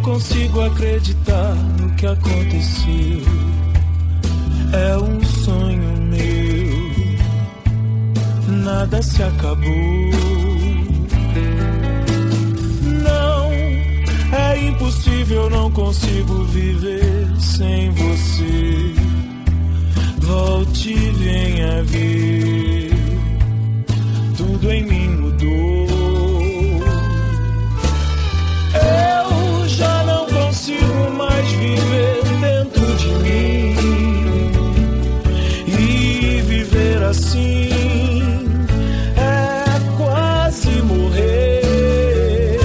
consigo acreditar no que aconteceu. É um sonho meu, nada se acabou. Não, é impossível, não consigo viver sem você. Volte e venha ver, tudo em mim mudou. Eu já não consigo mais viver dentro de mim, e viver assim é quase morrer.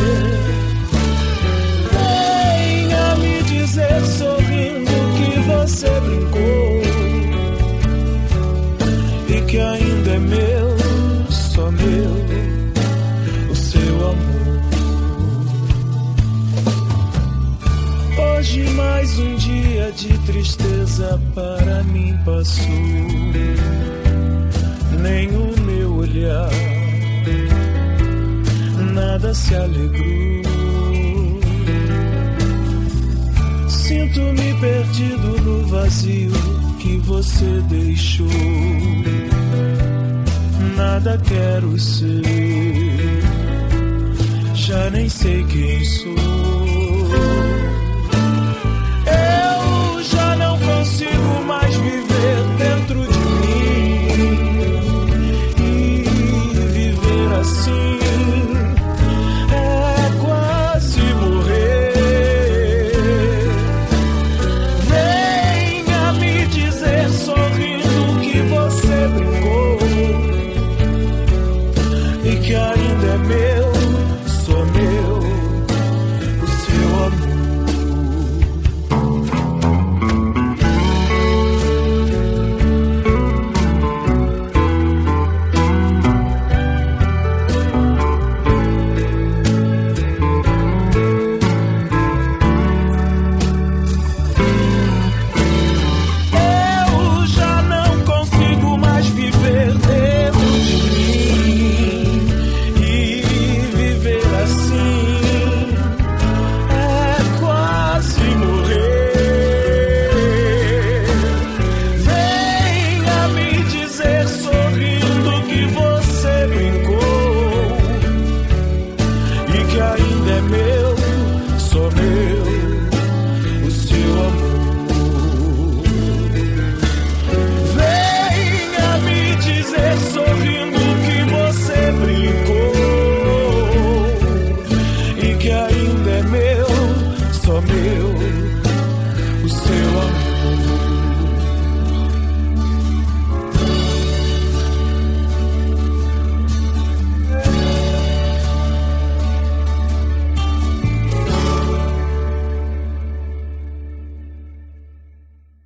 Venha me dizer sorrindo que você brincou e que ainda é meu, só meu, o seu amor. Hoje mais um dia de tristeza para mim passou. Nem o meu olhar, nada se alegrou. Sinto-me perdido no vazio que você deixou. Nada quero ser, já nem sei quem sou.